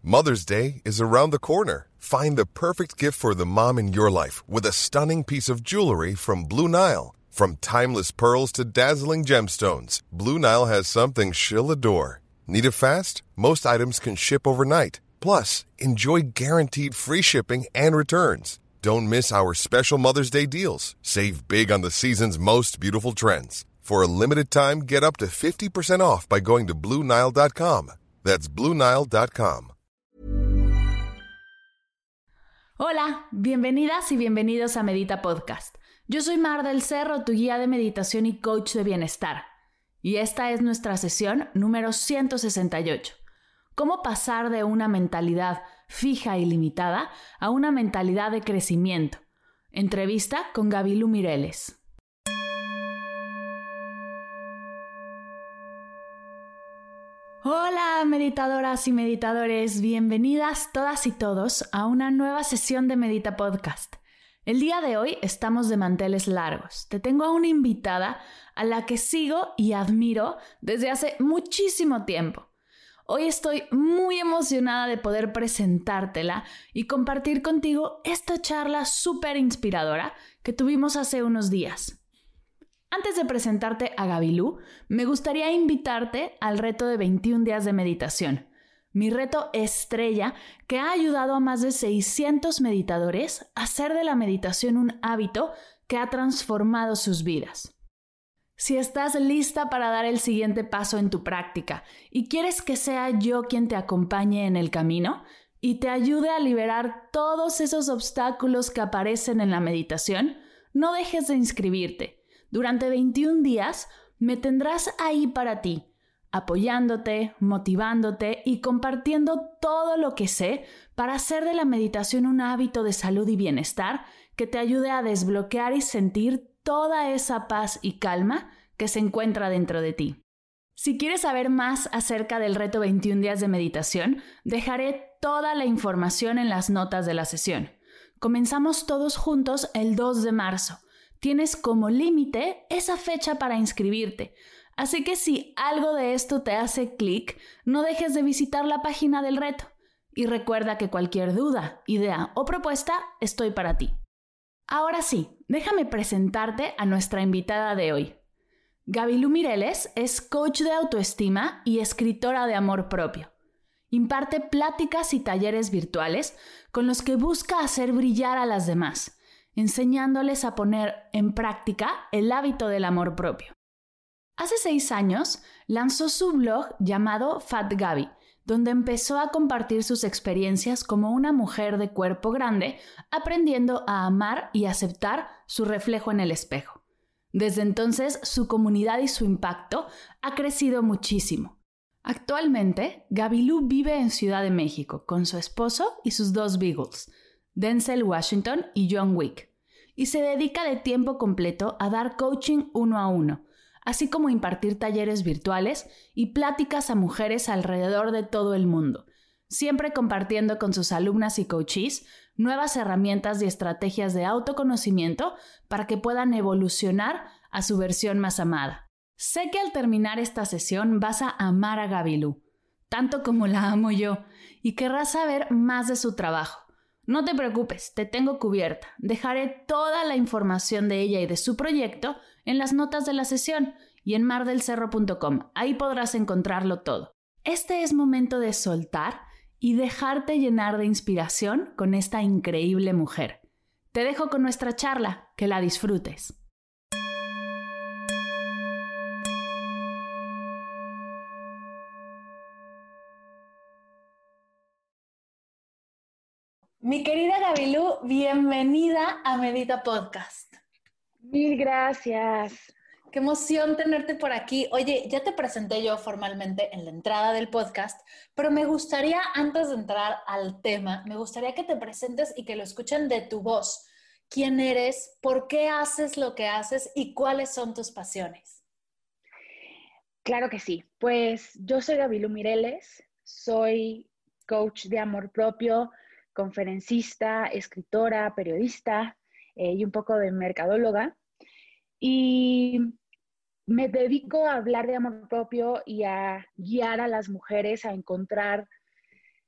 Mother's Day is around the corner. Find the perfect gift for the mom in your life with a stunning piece of jewelry from Blue Nile. From timeless pearls to dazzling gemstones, Blue Nile has something she'll adore. Need it fast? Most items can ship overnight. Plus, enjoy guaranteed free shipping and returns. Don't miss our special Mother's Day deals. Save big on the season's most beautiful trends. For a limited time, get up to 50% off by going to BlueNile.com. That's BlueNile.com. Hola, bienvenidas y bienvenidos a Medita Podcast. Yo soy Mar del Cerro, tu guía de meditación y coach de bienestar. Y esta es nuestra sesión número 168. ¿Cómo pasar de una mentalidad fija y limitada a una mentalidad de crecimiento? Entrevista con Gabilu Mireles. Hola meditadoras y meditadores, bienvenidas todas y todos a una nueva sesión de Medita Podcast. El día de hoy estamos de manteles largos. Te tengo a una invitada a la que sigo y admiro desde hace muchísimo tiempo. Hoy estoy muy emocionada de poder presentártela y compartir contigo esta charla súper inspiradora que tuvimos hace unos días. Antes de presentarte a Gabilu, me gustaría invitarte al reto de 21 días de meditación. Mi reto estrella que ha ayudado a más de 600 meditadores a hacer de la meditación un hábito que ha transformado sus vidas. Si estás lista para dar el siguiente paso en tu práctica y quieres que sea yo quien te acompañe en el camino y te ayude a liberar todos esos obstáculos que aparecen en la meditación, no dejes de inscribirte. Durante 21 días me tendrás ahí para ti, apoyándote, motivándote y compartiendo todo lo que sé para hacer de la meditación un hábito de salud y bienestar que te ayude a desbloquear y sentir toda esa paz y calma que se encuentra dentro de ti. Si quieres saber más acerca del reto 21 días de meditación, dejaré toda la información en las notas de la sesión. Comenzamos todos juntos el 2 de marzo. Tienes como límite esa fecha para inscribirte. Así que si algo de esto te hace clic, no dejes de visitar la página del reto. Y recuerda que cualquier duda, idea o propuesta, estoy para ti. Ahora sí, déjame presentarte a nuestra invitada de hoy. Gabilu Mireles es coach de autoestima y escritora de amor propio. Imparte pláticas y talleres virtuales con los que busca hacer brillar a las demás, enseñándoles a poner en práctica el hábito del amor propio. Hace 6 años lanzó su blog llamado Fat Gabi, donde empezó a compartir sus experiencias como una mujer de cuerpo grande, aprendiendo a amar y aceptar su reflejo en el espejo. Desde entonces, su comunidad y su impacto ha crecido muchísimo. Actualmente, Gabilu vive en Ciudad de México con su esposo y sus 2 beagles, Denzel Washington y John Wick, y se dedica de tiempo completo a dar coaching 1 a 1, así como impartir talleres virtuales y pláticas a mujeres alrededor de todo el mundo, siempre compartiendo con sus alumnas y coachees nuevas herramientas y estrategias de autoconocimiento para que puedan evolucionar a su versión más amada. Sé que al terminar esta sesión vas a amar a Gabilu, tanto como la amo yo, y querrás saber más de su trabajo. No te preocupes, te tengo cubierta. Dejaré toda la información de ella y de su proyecto en las notas de la sesión y en mardelcerro.com. Ahí podrás encontrarlo todo. Este es momento de soltar y dejarte llenar de inspiración con esta increíble mujer. Te dejo con nuestra charla, que la disfrutes. Mi querida Gabilu, bienvenida a Medita Podcast. Mil gracias. Qué emoción tenerte por aquí. Oye, ya te presenté yo formalmente en la entrada del podcast, pero me gustaría, antes de entrar al tema, me gustaría que te presentes y que lo escuchen de tu voz. ¿Quién eres? ¿Por qué haces lo que haces? ¿Y cuáles son tus pasiones? Claro que sí. Pues yo soy Gabilu Mireles, soy coach de amor propio, conferencista, escritora, periodista y un poco de mercadóloga. Y me dedico a hablar de amor propio y a guiar a las mujeres a encontrar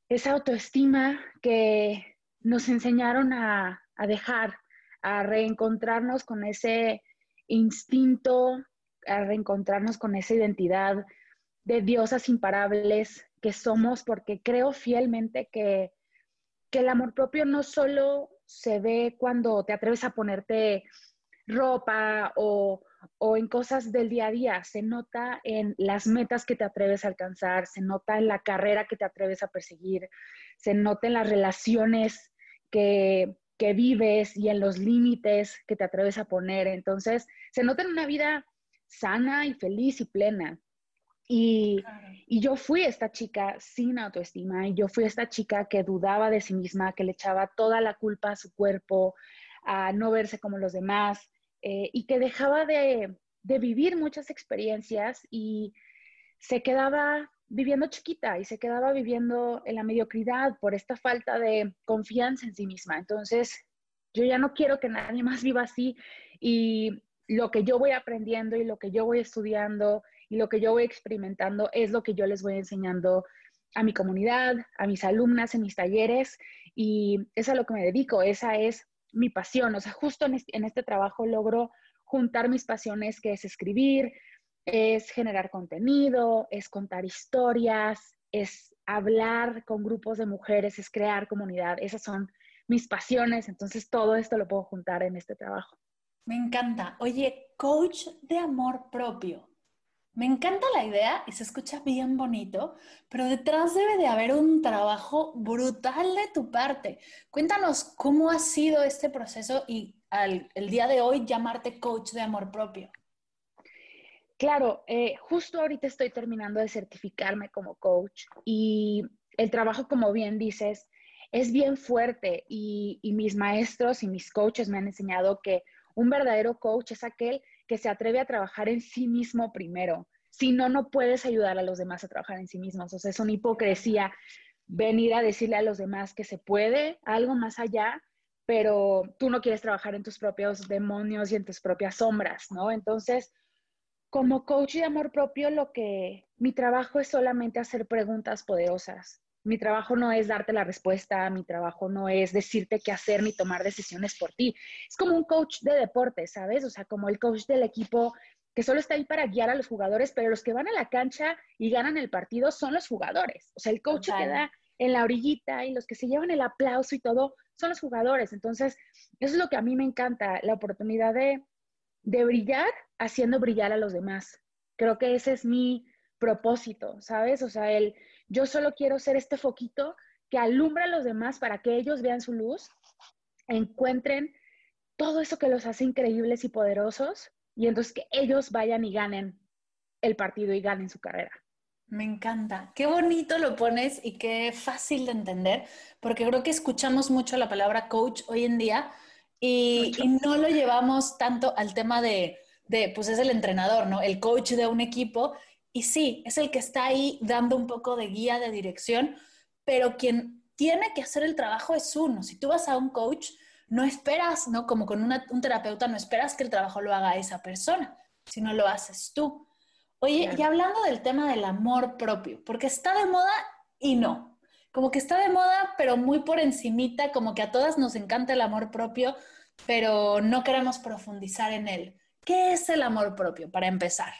esa autoestima que nos enseñaron a dejar, a reencontrarnos con ese instinto, a reencontrarnos con esa identidad de diosas imparables que somos, porque creo fielmente que el amor propio no solo se ve cuando te atreves a ponerte ropa o en cosas del día a día, se nota en las metas que te atreves a alcanzar, se nota en la carrera que te atreves a perseguir, se nota en las relaciones que vives y en los límites que te atreves a poner. Entonces, se nota en una vida sana y feliz y plena. Y, Claro. y yo fui esta chica sin autoestima, y yo fui esta chica que dudaba de sí misma, que le echaba toda la culpa a su cuerpo, a no verse como los demás, y que dejaba de vivir muchas experiencias y se quedaba viviendo chiquita y se quedaba viviendo en la mediocridad por esta falta de confianza en sí misma. Entonces, yo ya no quiero que nadie más viva así, y lo que yo voy aprendiendo y lo que yo voy estudiando y lo que yo voy experimentando es lo que yo les voy enseñando a mi comunidad, a mis alumnas en mis talleres, y es a lo que me dedico, esa es mi pasión. O sea, justo en este trabajo logro juntar mis pasiones, que es escribir, es generar contenido, es contar historias, es hablar con grupos de mujeres, es crear comunidad. Esas son mis pasiones, entonces todo esto lo puedo juntar en este trabajo. Me encanta. Oye, coach de amor propio. Me encanta la idea y se escucha bien bonito, pero detrás debe de haber un trabajo brutal de tu parte. Cuéntanos cómo ha sido este proceso y el día de hoy llamarte coach de amor propio. Claro, justo ahorita estoy terminando de certificarme como coach, y el trabajo, como bien dices, es bien fuerte, y mis maestros y mis coaches me han enseñado que un verdadero coach es aquel que se atreve a trabajar en sí mismo primero. Si no, no puedes ayudar a los demás a trabajar en sí mismos. O sea, es una hipocresía venir a decirle a los demás que se puede algo más allá, pero tú no quieres trabajar en tus propios demonios y en tus propias sombras, ¿no? Entonces, como coach de amor propio, mi trabajo es solamente hacer preguntas poderosas. Mi trabajo no es darte la respuesta, mi trabajo no es decirte qué hacer ni tomar decisiones por ti. Es como un coach de deporte, ¿sabes? O sea, como el coach del equipo que solo está ahí para guiar a los jugadores, pero los que van a la cancha y ganan el partido son los jugadores. O sea, el coach se Total. queda en la orillita, y los que se llevan el aplauso y todo son los jugadores. Entonces, eso es lo que a mí me encanta, la oportunidad de brillar haciendo brillar a los demás. Creo que ese es mi propósito, ¿sabes? O sea, yo solo quiero ser este foquito que alumbra a los demás para que ellos vean su luz, encuentren todo eso que los hace increíbles y poderosos, y entonces que ellos vayan y ganen el partido y ganen su carrera. Me encanta. Qué bonito lo pones y qué fácil de entender, porque creo que escuchamos mucho la palabra coach hoy en día y Mucho. no lo llevamos tanto al tema pues es el entrenador, ¿no? El coach de un equipo. Y sí, es el que está ahí dando un poco de guía, de dirección, pero quien tiene que hacer el trabajo es uno. Si tú vas a un coach, no esperas, ¿no? Como con un terapeuta, no esperas que el trabajo lo haga esa persona, sino lo haces tú. Oye, y Claro. hablando del tema del amor propio, porque está de moda y no, como que está de moda, pero muy por encimita, como que a todas nos encanta el amor propio, pero no queremos profundizar en él. ¿Qué es el amor propio, para empezar?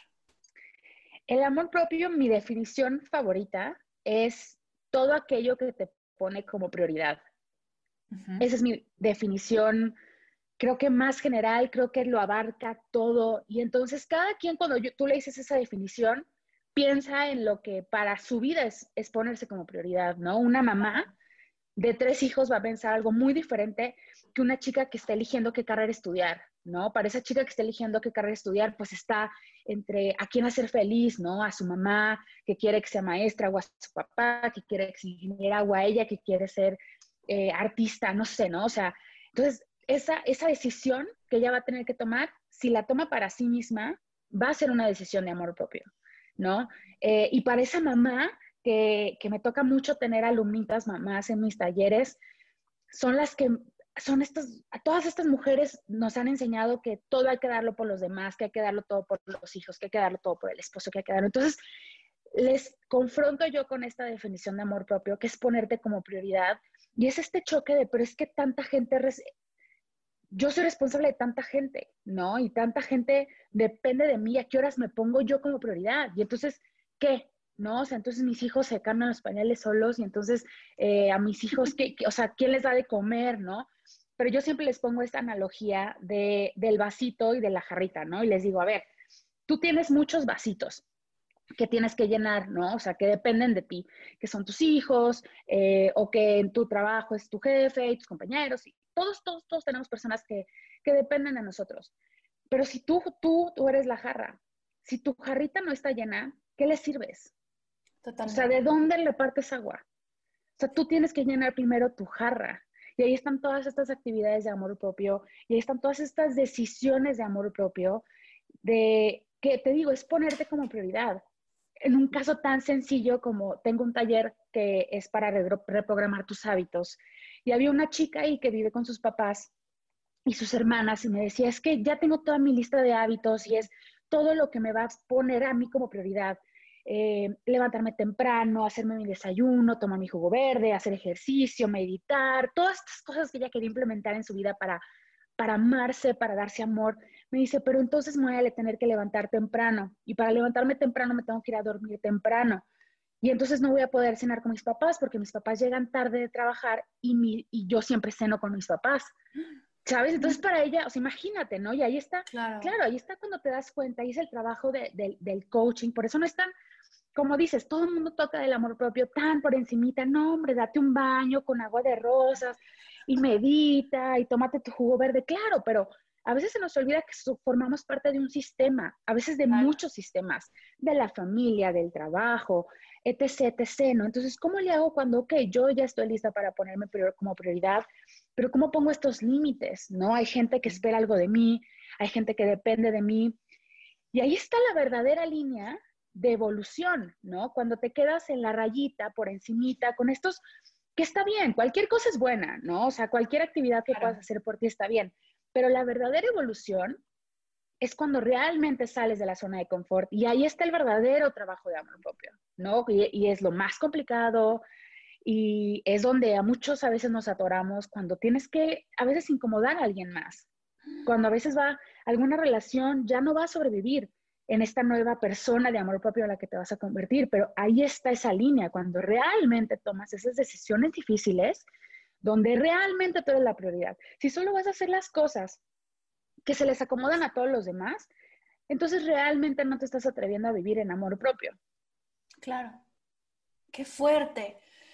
El amor propio, mi definición favorita, es todo aquello que te pone como prioridad. Ujú. Esa es mi definición, creo que más general, creo que lo abarca todo. Y entonces cada quien, cuando tú le dices esa definición, piensa en lo que para su vida es ponerse como prioridad, ¿no? Una mamá de 3 hijos va a pensar algo muy diferente que una chica que está eligiendo qué carrera estudiar, ¿no? Para esa chica que está eligiendo qué carrera estudiar, pues está entre a quién hacer feliz, ¿no? A su mamá que quiere que sea maestra, o a su papá que quiere que sea ingeniera, o a ella que quiere ser artista, no sé, ¿no? O sea, entonces esa decisión que ella va a tener que tomar, si la toma para sí misma, va a ser una decisión de amor propio, ¿no? Y para esa mamá que me toca mucho tener alumnitas mamás en mis talleres, son las que son a todas estas mujeres nos han enseñado que todo hay que darlo por los demás, que hay que darlo todo por los hijos, que hay que darlo todo por el esposo, que hay que darlo. Entonces, les confronto yo con esta definición de amor propio, que es ponerte como prioridad, y es este choque de, pero es que tanta gente, yo soy responsable de tanta gente, ¿no? Y tanta gente depende de mí, a qué horas me pongo yo como prioridad, y entonces, ¿qué? ¿No? O sea, entonces mis hijos se cambian los pañales solos, y entonces a mis hijos, o sea, ¿quién les da de comer, no? Pero yo siempre les pongo esta analogía del vasito y de la jarrita, ¿no? Y les digo, a ver, tú tienes muchos vasitos que tienes que llenar, ¿no? O sea, que dependen de ti, que son tus hijos, o que en tu trabajo es tu jefe y tus compañeros, y todos tenemos personas que dependen de nosotros. Pero si tú eres la jarra, si tu jarrita no está llena, ¿qué le sirves? Totalmente. O sea, ¿de dónde le partes agua? O sea, tú tienes que llenar primero tu jarra. Y ahí están todas estas actividades de amor propio, y ahí están todas estas decisiones de amor propio, de que te digo, es ponerte como prioridad. En un caso tan sencillo como tengo un taller que es para reprogramar tus hábitos, y había una chica ahí que vive con sus papás y sus hermanas, y me decía, es que ya tengo toda mi lista de hábitos y es todo lo que me va a poner a mí como prioridad. Levantarme temprano, hacerme mi desayuno, tomar mi jugo verde, hacer ejercicio, meditar, todas estas cosas que ella quería implementar en su vida para amarse, para darse amor. Me dice, pero entonces me voy a tener que levantar temprano, y para levantarme temprano me tengo que ir a dormir temprano. Y entonces no voy a poder cenar con mis papás porque mis papás llegan tarde de trabajar, y yo siempre ceno con mis papás. ¿Sabes? Entonces para ella, o sea, imagínate, ¿no? Y ahí está, Claro. claro, ahí está cuando te das cuenta, ahí es el trabajo del coaching. Por eso no es tan, como dices, todo el mundo toca del amor propio tan por encimita. No, hombre, date un baño con agua de rosas y medita y tómate tu jugo verde. Claro, pero a veces se nos olvida que formamos parte de un sistema, a veces de Claro. muchos sistemas, de la familia, del trabajo, etc., etc., ¿no? Entonces, ¿cómo le hago cuando, ok, yo ya estoy lista para ponerme como prioridad, pero cómo pongo estos límites, ¿no? Hay gente que espera algo de mí, hay gente que depende de mí, y ahí está la verdadera línea de evolución, ¿no? Cuando te quedas en la rayita, por encimita, con estos, que está bien, cualquier cosa es buena, ¿no? O sea, cualquier actividad que puedas Claro. hacer por ti está bien, pero la verdadera evolución es cuando realmente sales de la zona de confort, y ahí está el verdadero trabajo de amor propio, ¿no? Y es lo más complicado, y es donde a muchos a veces nos atoramos, cuando tienes que a veces incomodar a alguien más, cuando a veces alguna relación ya no va a sobrevivir en esta nueva persona de amor propio a la que te vas a convertir, pero ahí está esa línea, cuando realmente tomas esas decisiones difíciles, donde realmente tú eres la prioridad. Si solo vas a hacer las cosas que se les acomodan a todos los demás, entonces realmente no te estás atreviendo a vivir en amor propio. Claro. Qué fuerte.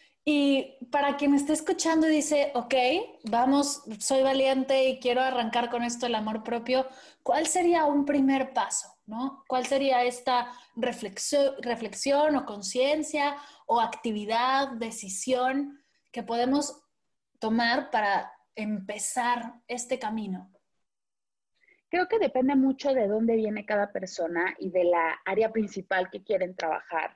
Y para quien me esté escuchando y dice, ok, vamos, soy valiente y quiero arrancar con esto el amor propio, ¿cuál sería un primer paso, no? ¿Cuál sería esta reflexión o conciencia o actividad, decisión que podemos tomar para empezar este camino? Creo que depende mucho de dónde viene cada persona y de la área principal que quieren trabajar.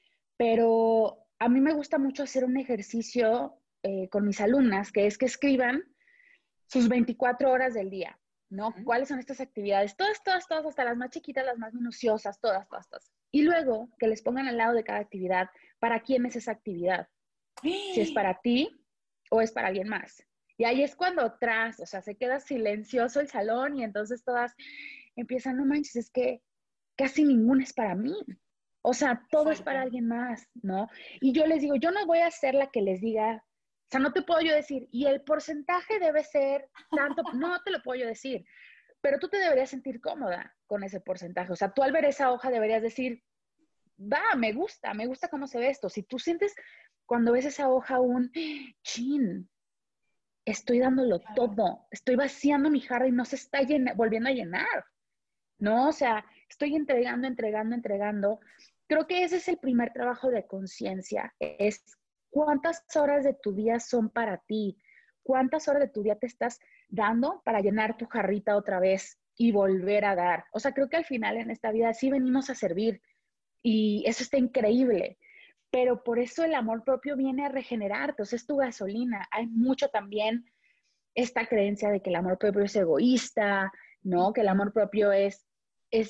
Pero a mí me gusta mucho hacer un ejercicio con mis alumnas, que es que escriban sus 24 horas del día, ¿no? ¿Cuáles son estas actividades? Todas, hasta las más chiquitas, las más minuciosas, todas. Y luego que les pongan al lado de cada actividad, ¿para quién es esa actividad? Si es para ti o es para alguien más. Y ahí es cuando o sea, se queda silencioso el salón, y entonces todas empiezan, no manches, es que casi ninguna es para mí. O sea, todo es para Fuerte. alguien más, ¿no? Y yo les digo, yo no voy a ser la que les diga, o sea, no te puedo yo decir, y el porcentaje debe ser tanto, no te lo puedo yo decir, pero tú te deberías sentir cómoda con ese porcentaje. O sea, tú al ver esa hoja deberías decir, va, me gusta cómo se ve esto. Si tú sientes cuando ves esa hoja chin, estoy dándolo Claro. todo, estoy vaciando mi jarra y no se está volviendo a llenar, ¿no? O sea, estoy entregando. Creo que ese es el primer trabajo de conciencia, es cuántas horas de tu día son para ti, cuántas horas de tu día te estás dando para llenar tu jarrita otra vez y volver a dar. O sea, creo que al final en esta vida sí venimos a servir, y eso está increíble. Pero por eso el amor propio viene a regenerarte, o sea, es tu gasolina. Hay mucho también esta creencia de que el amor propio es egoísta, ¿no? Que el amor propio es es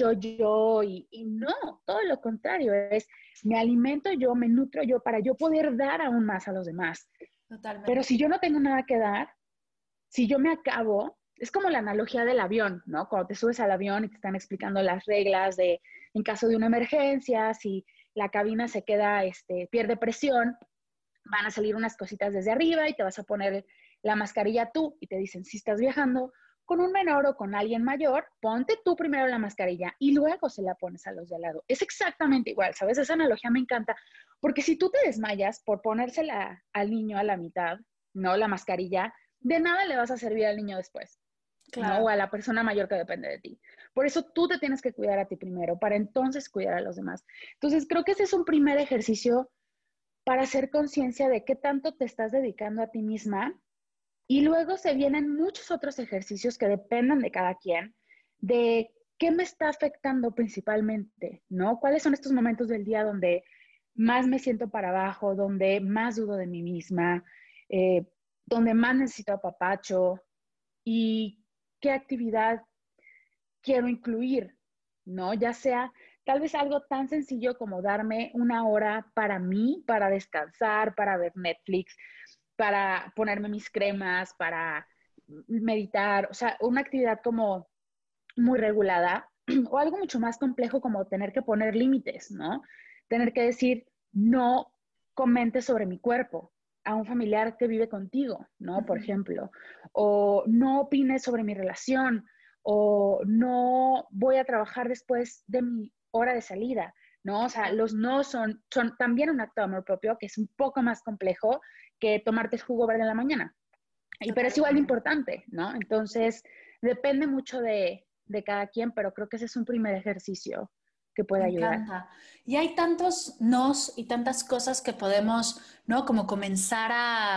yo, y no, todo lo contrario, es me alimento yo, me nutro yo para yo poder dar aún más a los demás. Pero Totalmente. si yo no tengo nada que dar, si yo me acabo, es como la analogía del avión, ¿no? Cuando te subes al avión y te están explicando las reglas de, en caso de una emergencia, si la cabina se queda, pierde presión, van a salir unas cositas desde arriba y te vas a poner la mascarilla tú y te dicen, si estás viajando con un menor o con alguien mayor, ponte tú primero la mascarilla y luego se la pones a los de al lado. Es exactamente igual, ¿sabes? Esa analogía me encanta, porque si tú te desmayas por ponérsela al niño a la mitad, ¿no? La mascarilla, de nada le vas a servir al niño después, ¿no? O Claro. a la persona mayor que depende de ti. Por eso tú te tienes que cuidar a ti primero, para entonces cuidar a los demás. Entonces, creo que ese es un primer ejercicio para hacer conciencia de qué tanto te estás dedicando a ti misma. Y luego se vienen muchos otros ejercicios que dependen de cada quien, de qué me está afectando principalmente, ¿no? ¿Cuáles son estos momentos del día donde más me siento para abajo, donde más dudo de mí misma, eh, donde más necesito apapacho y qué actividad quiero incluir, ¿no? Ya sea tal vez algo tan sencillo como darme una hora para mí, para descansar, para ver Netflix, para ponerme mis cremas, para meditar, o sea, una actividad como muy regulada, o algo mucho más complejo como tener que poner límites, ¿no? Tener que decir, no comentes sobre mi cuerpo a un familiar que vive contigo, ¿no? Por Ujú. ejemplo, o no opines sobre mi relación, o no voy a trabajar después de mi hora de salida, ¿no? O sea, Claro. los no son también un acto de amor propio que es un poco más complejo que tomarte el jugo verde en la mañana. Pero es igual de Totalmente. importante, ¿no? Entonces, depende mucho de cada quien, pero creo que ese es un primer ejercicio que puede Me ayudar. encanta. Y hay tantos nos y tantas cosas que podemos, ¿no? Como comenzar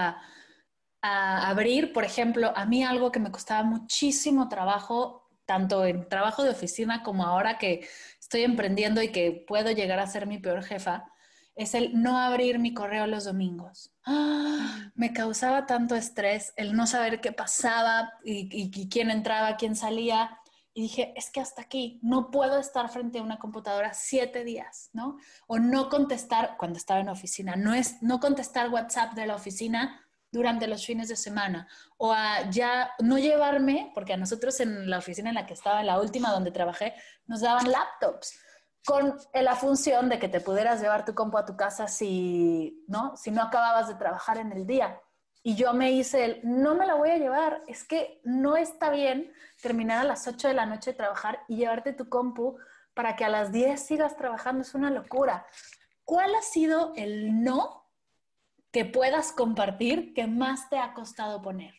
a abrir. Por ejemplo, a mí algo que me costaba muchísimo trabajo, tanto en trabajo de oficina como ahora que estoy emprendiendo y que puedo llegar a ser mi peor jefa, es el no abrir mi correo los domingos. ¡Ah! Me causaba tanto estrés el no saber qué pasaba y quién entraba, quién salía. Y dije, es que hasta aquí no puedo estar frente a una computadora 7 días, ¿no? O no contestar, cuando estaba en oficina, no contestar WhatsApp de la oficina durante los fines de semana. O a ya no llevarme, porque a nosotros en la oficina en la que estaba, en la última donde trabajé, nos daban laptops con la función de que te pudieras llevar tu compu a tu casa si no acababas de trabajar en el día. Y yo me hice no me la voy a llevar, es que no está bien terminar a las 8 de la noche de trabajar y llevarte tu compu para que a las 10 sigas trabajando, es una locura. ¿Cuál ha sido el no que puedas compartir que más te ha costado poner?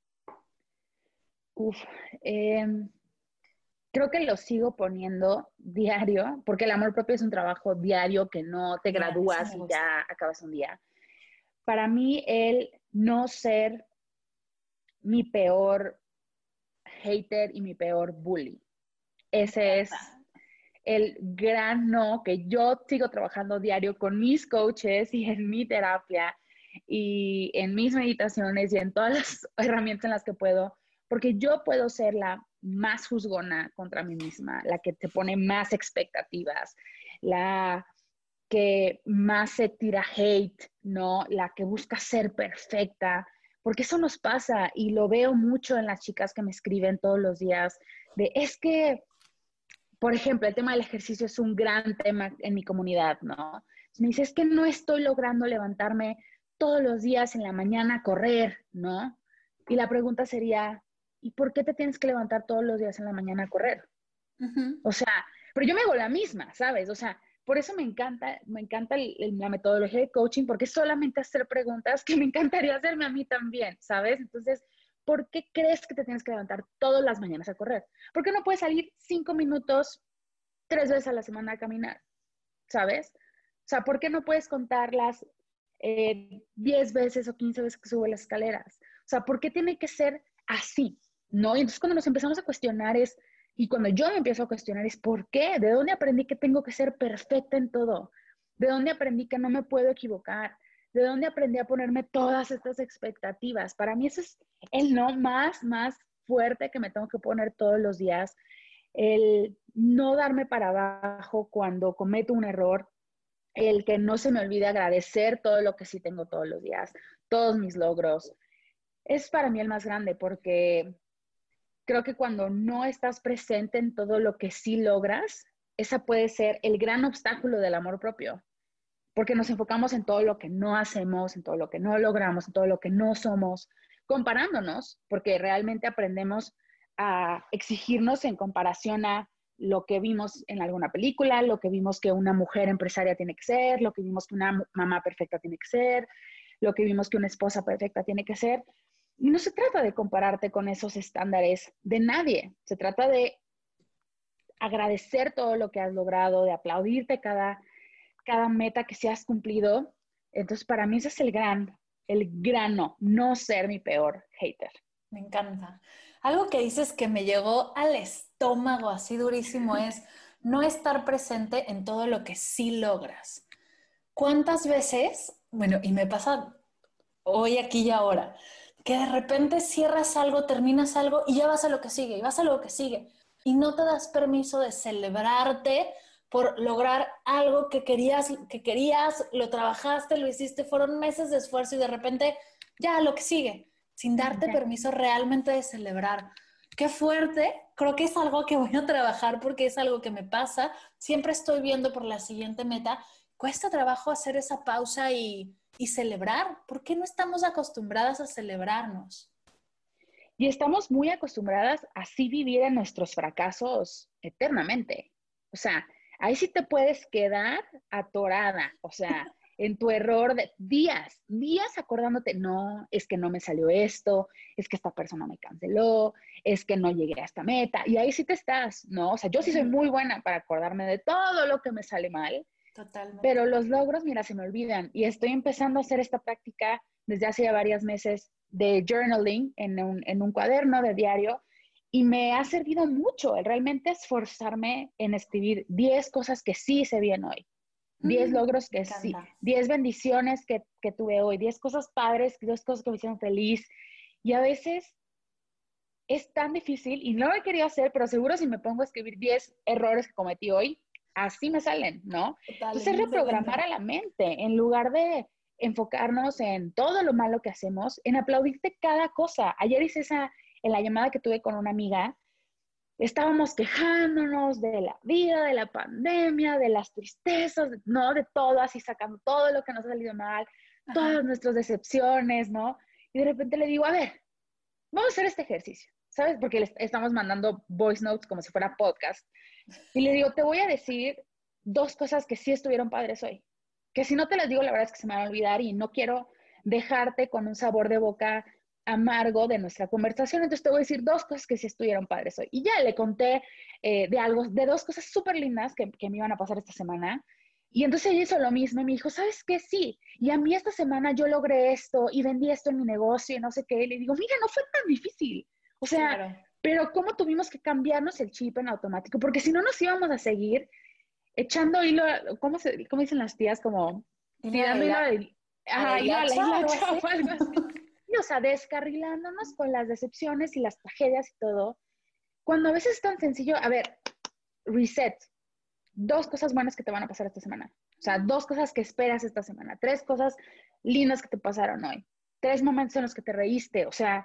Uf, eh, creo que lo sigo poniendo diario, porque el amor propio es un trabajo diario que no te Bien, eso gradúas me y gusta. ya acabas un día. Para mí, el no ser mi peor hater y mi peor bully. Me Ese encanta. es el gran no que yo sigo trabajando diario con mis coaches y en mi terapia y en mis meditaciones y en todas las herramientas en las que puedo, porque yo puedo ser la más juzgona contra mí misma, la que te pone más expectativas, la que más se tira hate, ¿no? La que busca ser perfecta, porque eso nos pasa y lo veo mucho en las chicas que me escriben todos los días de es que por ejemplo, el tema del ejercicio es un gran tema en mi comunidad, ¿no? Me dice, es que no estoy logrando levantarme todos los días en la mañana a correr, ¿no? Y la pregunta sería, ¿y por qué te tienes que levantar todos los días en la mañana a correr? Ujú. O sea, pero yo me hago la misma, ¿sabes? O sea, por eso me encanta la metodología de coaching, porque es solamente hacer preguntas que me encantaría hacerme a mí también, ¿sabes? Entonces, ¿por qué crees que te tienes que levantar todas las mañanas a correr? ¿Por qué no puedes salir 5 minutos 3 veces a la semana a caminar? ¿Sabes? O sea, ¿por qué no puedes contar las 10 veces o 15 veces que sube las escaleras? O sea, ¿por qué tiene que ser así? ¿No? Y entonces cuando nos empezamos a cuestionar es, y cuando yo me empiezo a cuestionar es, ¿por qué? ¿De dónde aprendí que tengo que ser perfecta en todo? ¿De dónde aprendí que no me puedo equivocar? ¿De dónde aprendí a ponerme todas estas expectativas? Para mí eso es el no más fuerte que me tengo que poner todos los días. el no darme para abajo cuando cometo un error, el que no se me olvide agradecer todo lo que sí tengo todos los días, todos mis logros. Es para mí el más grande porque creo que cuando no estás presente en todo lo que sí logras, esa puede ser el gran obstáculo del amor propio, porque nos enfocamos en todo lo que no hacemos, en todo lo que no logramos, en todo lo que no somos, comparándonos, porque realmente aprendemos a exigirnos en comparación a lo que vimos en alguna película, lo que vimos que una mujer empresaria tiene que ser, lo que vimos que una mamá perfecta tiene que ser, lo que vimos que una esposa perfecta tiene que ser. Y no se trata de compararte con esos estándares de nadie, se trata de agradecer todo lo que has logrado, de aplaudirte cada meta que se has cumplido. Entonces, para mí ese es el grano, no ser mi peor hater. Me encanta. Algo que dices que me llegó al estómago así durísimo es no estar presente en todo lo que sí logras. ¿Cuántas veces, bueno, y me pasa hoy, aquí y ahora, que de repente cierras algo, terminas algo y ya vas a lo que sigue, y vas a lo que sigue, y no te das permiso de celebrarte por lograr algo que querías, lo trabajaste, lo hiciste, fueron meses de esfuerzo y de repente ya lo que sigue, sin darte permiso realmente de celebrar. Qué fuerte, creo que es algo que voy a trabajar porque es algo que me pasa, siempre estoy viendo por la siguiente meta, cuesta trabajo hacer esa pausa y celebrar. ¿Por qué no estamos acostumbradas a celebrarnos? Y estamos muy acostumbradas a así vivir en nuestros fracasos eternamente. O sea, ahí sí te puedes quedar atorada, o sea, en tu error de días acordándote, no, es que no me salió esto, es que esta persona me canceló, es que no llegué a esta meta, y ahí sí te estás, ¿no? O sea, yo sí soy muy buena para acordarme de todo lo que me sale mal, Totalmente. pero los logros, mira, se me olvidan, y estoy empezando a hacer esta práctica desde hace ya varios meses de journaling en un cuaderno de diario y me ha servido mucho el realmente esforzarme en escribir 10 cosas que sí hice bien hoy, 10 logros Me que sí, encanta. 10 bendiciones que tuve hoy, 10 cosas padres, 10 cosas que me hicieron feliz. Y a veces es tan difícil y no lo he querido hacer, pero seguro si me pongo a escribir 10 errores que cometí hoy, así me salen, ¿no? Total, en Entonces, un reprogramar segundo. a la mente en lugar de enfocarnos en todo lo malo que hacemos, en aplaudirte cada cosa. Ayer hice esa, en la llamada que tuve con una amiga, estábamos quejándonos de la vida, de la pandemia, de las tristezas, ¿no? De todo, así sacando todo lo que nos ha salido mal, Ajá. todas nuestras decepciones, ¿no? Y de repente le digo, a ver, vamos a hacer este ejercicio, ¿sabes? Porque le estamos mandando voice notes como si fuera podcast. Y le digo, te voy a decir dos cosas que sí estuvieron padres hoy. Que si no te las digo, la verdad es que se me van a olvidar y no quiero dejarte con un sabor de boca amargo de nuestra conversación. Entonces te voy a decir dos cosas que sí estuvieron padres hoy. Y ya le conté de dos cosas súper lindas que me iban a pasar esta semana. Y entonces ella hizo lo mismo y me dijo, ¿sabes qué? Sí. Y a mí esta semana yo logré esto y vendí esto en mi negocio y no sé qué. Y le digo, mira, no fue tan difícil. O sea, Claro. pero cómo tuvimos que cambiarnos el chip en automático, porque si no nos íbamos a seguir echando hilo, cómo dicen las tías? Como ¿Hilo de tirando hilo la, de, a la hilo a la hilacha, algo hilacha así? o algo así. Y, o sea, descarrilándonos con las decepciones y las tragedias y todo, cuando a veces es tan sencillo, a ver, reset, dos cosas buenas que te van a pasar esta semana. O sea, dos cosas que esperas esta semana, tres cosas lindas que te pasaron hoy, tres momentos en los que te reíste. O sea,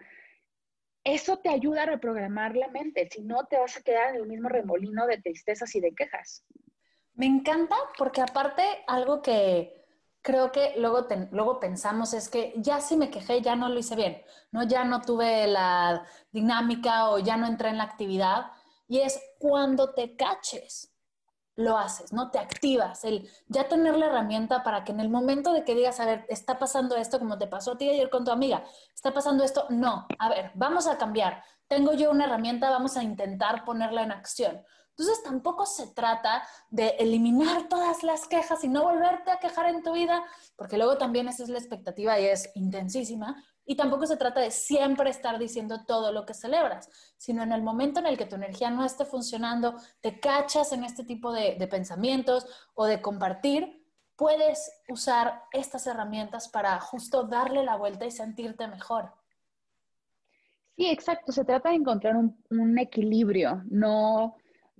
eso te ayuda a reprogramar la mente, si no te vas a quedar en el mismo remolino de tristezas y de quejas. Me encanta porque aparte algo que creo que luego pensamos es que ya si me quejé, ya no lo hice bien, ¿no? Ya no tuve la dinámica o ya no entré en la actividad. Y es cuando te caches, lo haces, ¿no? Te activas, el ya tener la herramienta para que en el momento de que digas, a ver, está pasando esto como te pasó a ti ayer con tu amiga, está pasando esto, no, a ver, vamos a cambiar, tengo yo una herramienta, vamos a intentar ponerla en acción. Entonces tampoco se trata de eliminar todas las quejas y no volverte a quejar en tu vida, porque luego también esa es la expectativa y es intensísima, y tampoco se trata de siempre estar diciendo todo lo que celebras, sino en el momento en el que tu energía no esté funcionando, te cachas en este tipo de pensamientos o de compartir, puedes usar estas herramientas para justo darle la vuelta y sentirte mejor. Sí, exacto. Se trata de encontrar un equilibrio, no,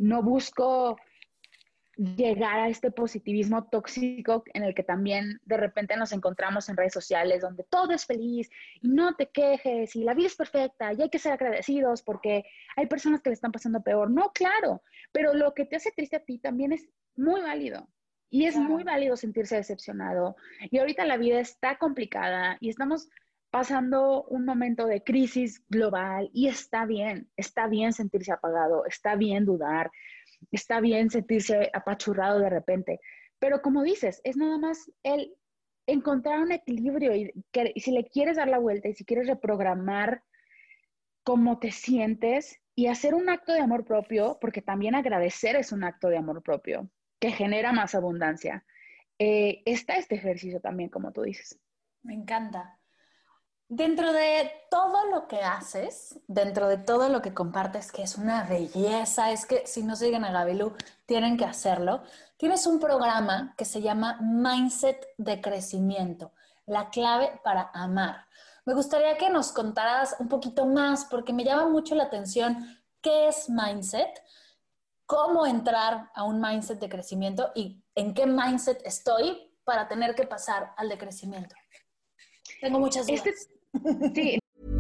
no busco llegar a este positivismo tóxico en el que también de repente nos encontramos en redes sociales donde todo es feliz y no te quejes y la vida es perfecta y hay que ser agradecidos porque hay personas que le están pasando peor. No, claro, pero lo que te hace triste a ti también es muy válido y es muy válido sentirse decepcionado. Y ahorita la vida está complicada y estamos pasando un momento de crisis global y está bien sentirse apagado, está bien dudar, está bien sentirse apachurrado de repente, pero como dices, es nada más el encontrar un equilibrio y si le quieres dar la vuelta y si quieres reprogramar cómo te sientes y hacer un acto de amor propio, porque también agradecer es un acto de amor propio que genera más abundancia. Está este ejercicio también, como tú dices. Me encanta. Dentro de todo lo que haces, dentro de todo lo que compartes, que es una belleza, es que si no siguen a Gabilu, tienen que hacerlo. Tienes un programa que se llama Mindset de Crecimiento, la clave para amar. Me gustaría que nos contaras un poquito más, porque me llama mucho la atención qué es mindset, cómo entrar a un mindset de crecimiento y en qué mindset estoy para tener que pasar al de crecimiento. Tengo muchas dudas. Sí.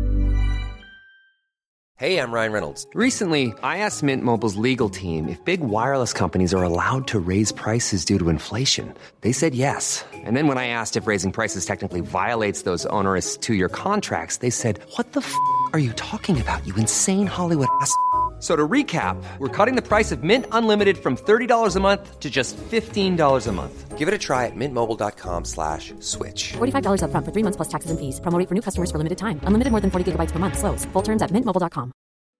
Hey, I'm Ryan Reynolds. Recently, I asked Mint Mobile's legal team if big wireless companies are allowed to raise prices due to inflation. They said yes. And then when I asked if raising prices technically violates those onerous two-year contracts, they said, "What the f*** are you talking about, you insane Hollywood ass?" So to recap, we're cutting the price of Mint Unlimited from $30 a month to just $15 a month. Give it a try at mintmobile.com/switch. $45 up front for 3 months plus taxes and fees. Promo rate for new customers for limited time. Unlimited more than 40 gigabytes per month. Slows full terms at mintmobile.com.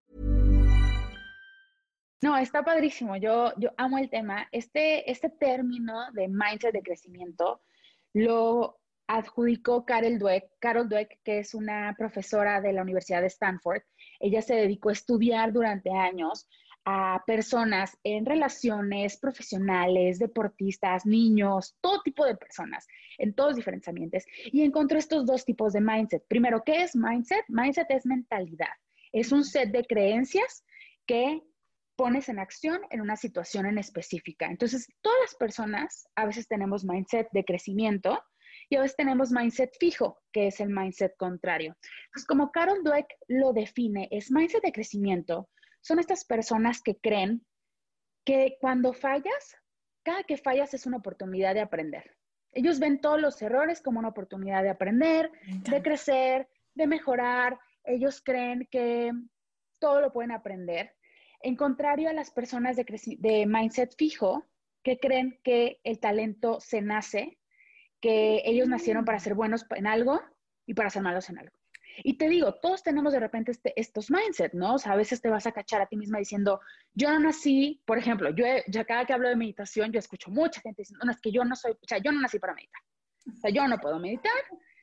No, está padrísimo. Yo amo el tema. Este término de mindset de crecimiento lo adjudicó Carol Dweck, que es una profesora de la Universidad de Stanford. Ella se dedicó a estudiar durante años a personas en relaciones profesionales, deportistas, niños, todo tipo de personas, en todos diferentes ambientes, y encontró estos dos tipos de mindset. Primero, ¿qué es mindset? Mindset es mentalidad. Es un set de creencias que pones en acción en una situación en específica. Entonces, todas las personas a veces tenemos mindset de crecimiento y a veces tenemos mindset fijo, que es el mindset contrario. Entonces, como Carol Dweck lo define, es mindset de crecimiento. Son estas personas que creen que cuando fallas, cada que fallas es una oportunidad de aprender. Ellos ven todos los errores como una oportunidad de aprender, de crecer, de mejorar. Ellos creen que todo lo pueden aprender. En contrario a las personas de mindset fijo, que creen que el talento se nace, que ellos nacieron para ser buenos en algo y para ser malos en algo. Y te digo, todos tenemos de repente estos mindset, ¿no? O sea, a veces te vas a cachar a ti misma diciendo, yo no nací, por ejemplo, yo cada que hablo de meditación, yo escucho mucha gente diciendo, no, es que yo no soy, o sea, yo no nací para meditar. O sea, yo no puedo meditar.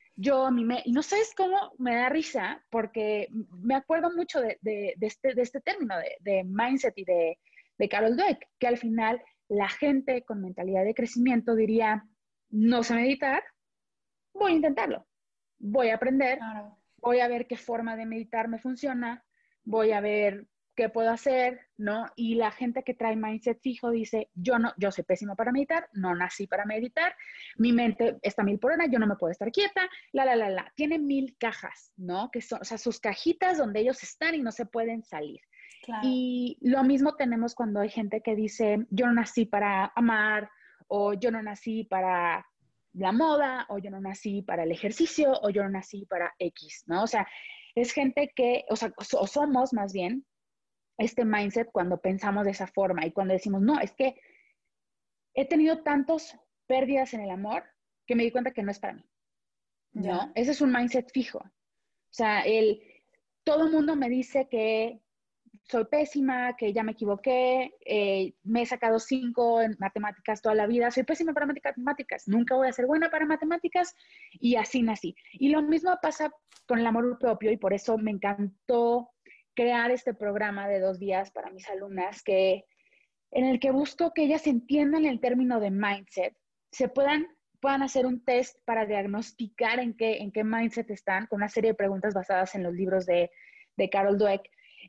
Y no sabes cómo me da risa, porque me acuerdo mucho de este término de mindset y de Carol Dweck, que al final la gente con mentalidad de crecimiento diría, no sé meditar, voy a intentarlo, voy a aprender, claro. Voy a ver qué forma de meditar me funciona, voy a ver qué puedo hacer, ¿no? Y la gente que trae mindset fijo dice, yo soy pésimo para meditar, no nací para meditar, mi mente está 1000 por hora, yo no me puedo estar quieta, Tiene 1000 cajas, ¿no? Que son, o sea, sus cajitas donde ellos están y no se pueden salir. Claro. Y lo mismo tenemos cuando hay gente que dice, yo no nací para amar, o yo no nací para la moda, o yo no nací para el ejercicio, o yo no nací para X, ¿no? O sea, es gente que, o somos más bien este mindset cuando pensamos de esa forma y cuando decimos, no, es que he tenido tantas pérdidas en el amor que me di cuenta que no es para mí, ¿no? Yeah. Ese es un mindset fijo. O sea, todo el mundo me dice que soy pésima, que ya me equivoqué, me he sacado 5 en matemáticas toda la vida, soy pésima para matemáticas, nunca voy a ser buena para matemáticas y así nací. Y lo mismo pasa con el amor propio y por eso me encantó crear este programa de 2 días para mis alumnas en el que busco que ellas entiendan el término de mindset, puedan hacer un test para diagnosticar en qué mindset están, con una serie de preguntas basadas en los libros de Carol Dweck.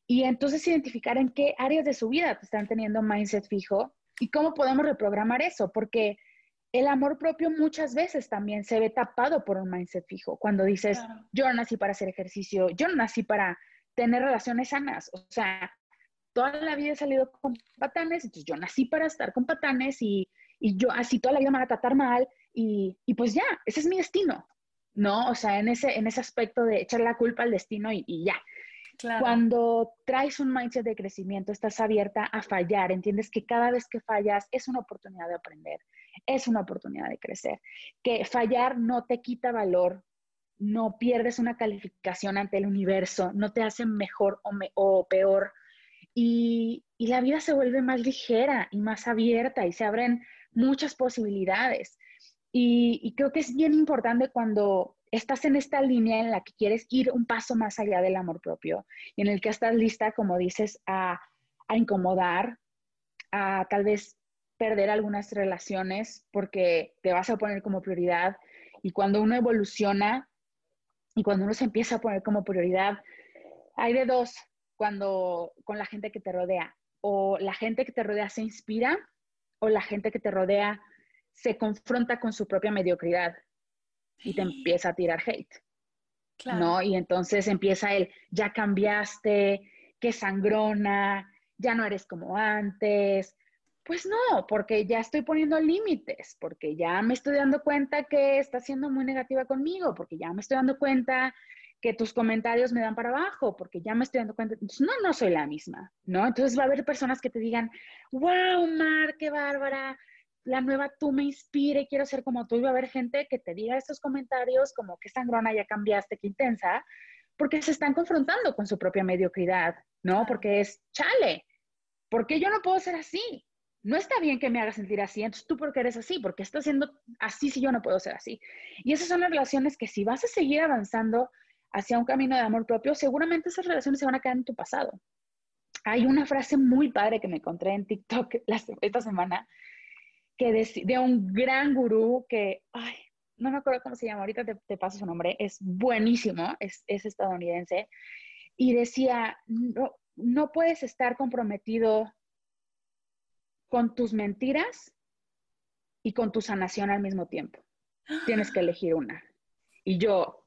Y entonces identificar en qué áreas de su vida te están teniendo mindset fijo y cómo podemos reprogramar eso, porque el amor propio muchas veces también se ve tapado por un mindset fijo. Cuando dices, Claro. yo no nací para hacer ejercicio, yo no nací para tener relaciones sanas. O sea, toda la vida he salido con patanes, entonces yo nací para estar con patanes y yo así toda la vida me van a tratar mal y pues ya, ese es mi destino, ¿no? O sea, en ese aspecto de echar la culpa al destino y ya. Claro. Cuando traes un mindset de crecimiento, estás abierta a fallar, entiendes que cada vez que fallas es una oportunidad de aprender, es una oportunidad de crecer, que fallar no te quita valor, no pierdes una calificación ante el universo, no te hace mejor o peor, y la vida se vuelve más ligera y más abierta y se abren muchas posibilidades. Y creo que es bien importante cuando estás en esta línea en la que quieres ir un paso más allá del amor propio y en el que estás lista, como dices, a incomodar, a tal vez perder algunas relaciones porque te vas a poner como prioridad. Y cuando uno evoluciona y cuando uno se empieza a poner como prioridad, hay de dos cuando con la gente que te rodea. O la gente que te rodea se inspira o la gente que te rodea se confronta con su propia mediocridad y te empieza a tirar hate, Claro. ¿no? Y entonces empieza el, ya cambiaste, qué sangrona, ya no eres como antes. Pues no, porque ya estoy poniendo límites, porque ya me estoy dando cuenta que estás siendo muy negativa conmigo, porque ya me estoy dando cuenta que tus comentarios me dan para abajo, porque ya me estoy dando cuenta, entonces, no, no soy la misma, ¿no? Entonces va a haber personas que te digan, wow, Mar, qué bárbara, la nueva tú me inspira y quiero ser como tú, y va a haber gente que te diga estos comentarios como que sangrona, ya cambiaste, qué intensa, porque se están confrontando con su propia mediocridad, ¿no? Claro. Porque es, chale, ¿por qué yo no puedo ser así? No está bien que me hagas sentir así, entonces tú por qué eres así, porque estás siendo así si yo no puedo ser así. Y esas son las relaciones que si vas a seguir avanzando hacia un camino de amor propio, seguramente esas relaciones se van a quedar en tu pasado. Hay una frase muy padre que me encontré en TikTok esta semana, que de un gran gurú que, ay, no me acuerdo cómo se llama, ahorita te paso su nombre, es buenísimo, es estadounidense, y decía, no, no puedes estar comprometido con tus mentiras y con tu sanación al mismo tiempo. Tienes que elegir una. Y yo,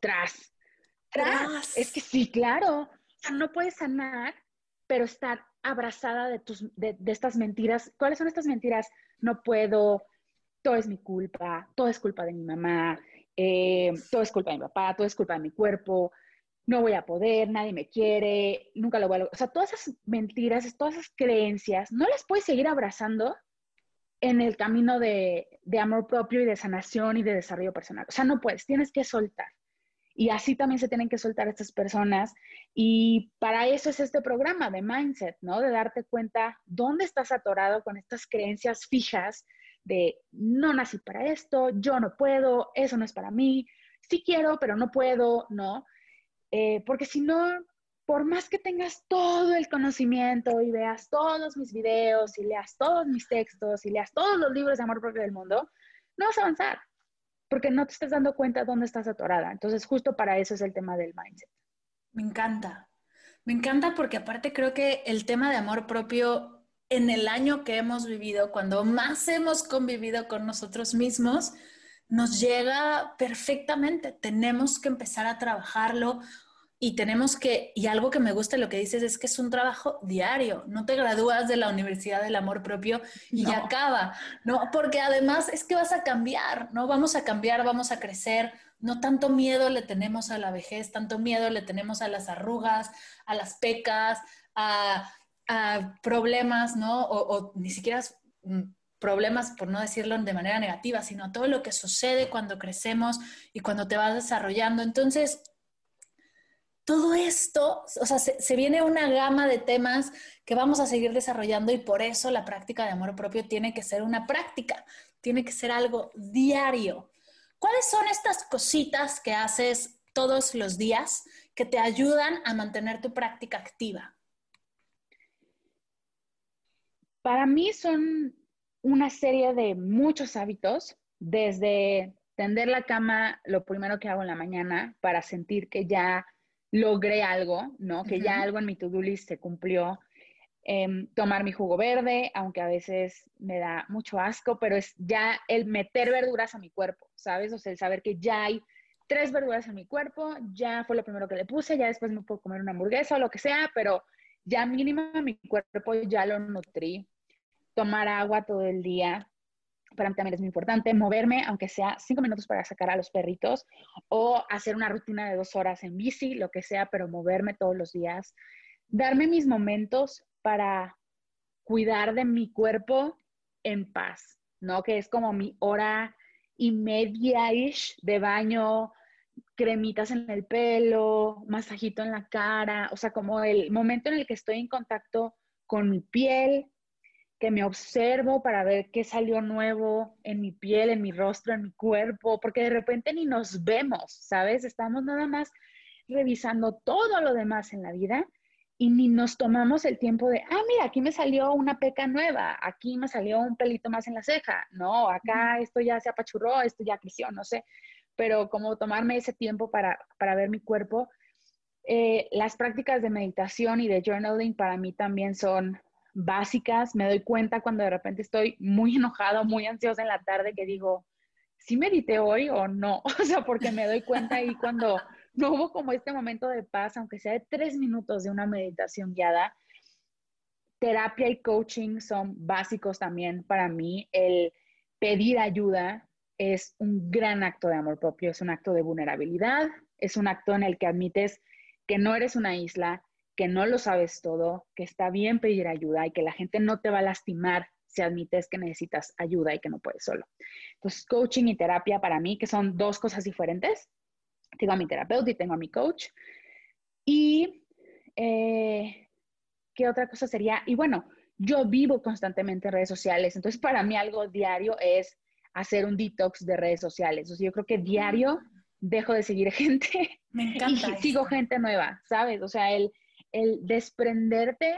es que Tras. sí, claro, o sea, no puedes sanar, pero estar abrazada de estas mentiras. ¿Cuáles son estas mentiras? No puedo, todo es mi culpa, todo es culpa de mi mamá, todo es culpa de mi papá, todo es culpa de mi cuerpo, no voy a poder, nadie me quiere, nunca lo voy a lograr. O sea, todas esas mentiras, todas esas creencias, no las puedes seguir abrazando en el camino de amor propio y de sanación y de desarrollo personal. O sea, no puedes, tienes que soltar. Y así también se tienen que soltar estas personas. Y para eso es este programa de Mindset, ¿no? De darte cuenta dónde estás atorado con estas creencias fijas de no nací para esto, yo no puedo, eso no es para mí, sí quiero, pero no puedo, ¿no? Porque si no, por más que tengas todo el conocimiento y veas todos mis videos y leas todos mis textos y leas todos los libros de amor propio del mundo, no vas a avanzar porque no te estás dando cuenta dónde estás atorada. Entonces, justo para eso es el tema del mindset. Me encanta. Me encanta porque aparte creo que el tema de amor propio en el año que hemos vivido, cuando más hemos convivido con nosotros mismos, nos llega perfectamente. Tenemos que empezar a trabajarlo y tenemos que, y algo que me gusta de lo que dices es que es un trabajo diario. No te gradúas de la Universidad del Amor Propio y ya No, acaba, ¿no? Porque además es que vas a cambiar, ¿no? Vamos a cambiar, vamos a crecer. No tanto miedo le tenemos a la vejez, tanto miedo le tenemos a las arrugas, a las pecas, a problemas, ¿no? O ni siquiera problemas, por no decirlo de manera negativa, sino a todo lo que sucede cuando crecemos y cuando te vas desarrollando. Entonces, todo esto, o sea, se viene una gama de temas que vamos a seguir desarrollando y por eso la práctica de amor propio tiene que ser una práctica, tiene que ser algo diario. ¿Cuáles son estas cositas que haces todos los días que te ayudan a mantener tu práctica activa? para mí son una serie de muchos hábitos, desde tender la cama lo primero que hago en la mañana para sentir que ya logré algo, ¿no? Que ya algo en mi to-do list se cumplió. Tomar mi jugo verde, aunque a veces me da mucho asco, pero es ya el meter verduras a mi cuerpo, ¿sabes? O sea, el saber que ya hay 3 verduras en mi cuerpo, ya fue lo primero que le puse, ya después me puedo comer una hamburguesa o lo que sea, pero ya mínimo mi cuerpo ya lo nutrí. Tomar agua todo el día, para mí también es muy importante. Moverme, aunque sea 5 minutos para sacar a los perritos, o hacer una rutina de 2 horas en bici, lo que sea, pero moverme todos los días. Darme mis momentos para cuidar de mi cuerpo en paz, ¿no? Que es como mi hora y media-ish de baño, cremitas en el pelo, masajito en la cara, o sea, como el momento en el que estoy en contacto con mi piel, que me observo para ver qué salió nuevo en mi piel, en mi rostro, en mi cuerpo, porque de repente ni nos vemos, ¿sabes? Estamos nada más revisando todo lo demás en la vida y ni nos tomamos el tiempo de, mira, aquí me salió una peca nueva, aquí me salió un pelito más en la ceja, no, acá esto ya se apachurró, esto ya creció, no sé, pero como tomarme ese tiempo para ver mi cuerpo. Las prácticas de meditación y de journaling para mí también son básicas. Me doy cuenta cuando de repente estoy muy enojada, muy ansiosa en la tarde que digo, ¿sí medité hoy o no? O sea, porque me doy cuenta ahí cuando no hubo como este momento de paz, aunque sea de 3 minutos de una meditación guiada. Terapia y coaching son básicos también para mí. El pedir ayuda es un gran acto de amor propio, es un acto de vulnerabilidad, es un acto en el que admites que no eres una isla, que no lo sabes todo, que está bien pedir ayuda y que la gente no te va a lastimar si admites que necesitas ayuda y que no puedes solo. Entonces, coaching y terapia para mí, que son 2 cosas diferentes. Tengo a mi terapeuta y tengo a mi coach. Y, ¿qué otra cosa sería? Y bueno, yo vivo constantemente en redes sociales, entonces para mí algo diario es hacer un detox de redes sociales. O sea, yo creo que diario dejo de seguir gente Me encanta y sigo gente nueva, ¿sabes? O sea, el desprenderte